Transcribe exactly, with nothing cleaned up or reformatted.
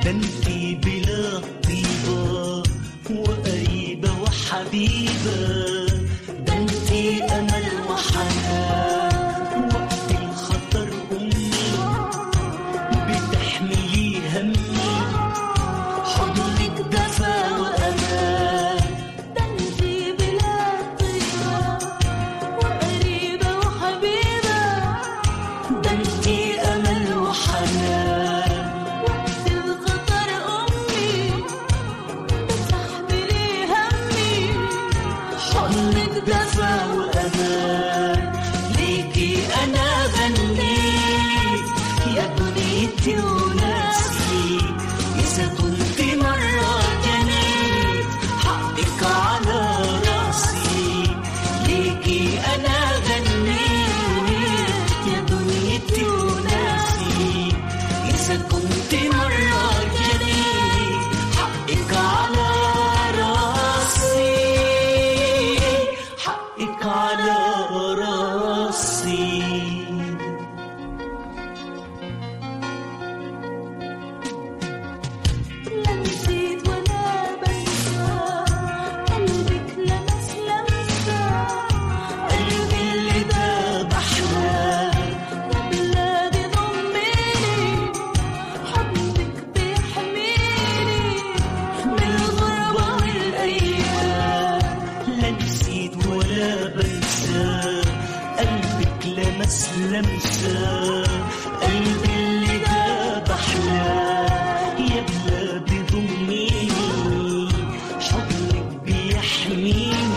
ده انتي بلا طيبة وقريبة وحبيبة، ده انتي أمل وحنان وقت الخطر أمي بتحملي همي، حضنك دفا وأمان. ده انتي بلا طيبة وقريبة وحبيبة، ده انتي أمل وحنان وقت الخطر أمي بتحملي همي، حضنك دفا وأمان. ليكي أنا غنيت يا دنيتي وناسي، إذا كنت مرة جنيت حقك على راسي. ليكي أنا غنيت يا دنيتي وناسي، إذا كنت مرة جنيت حقك على راسي، حقك على راسي. لا نسيت ولا بنسى، قلبك لمس لمسة، قلبي اللي داب أحلام يا بلادي ضميني، حضنك بيحميني من الغربة والأيام. لا نسيت ولا بنسى، قلبك لمس لمسة، قلبي اللي داب أحلام يا بلادي ضميني، حضنك بيحميني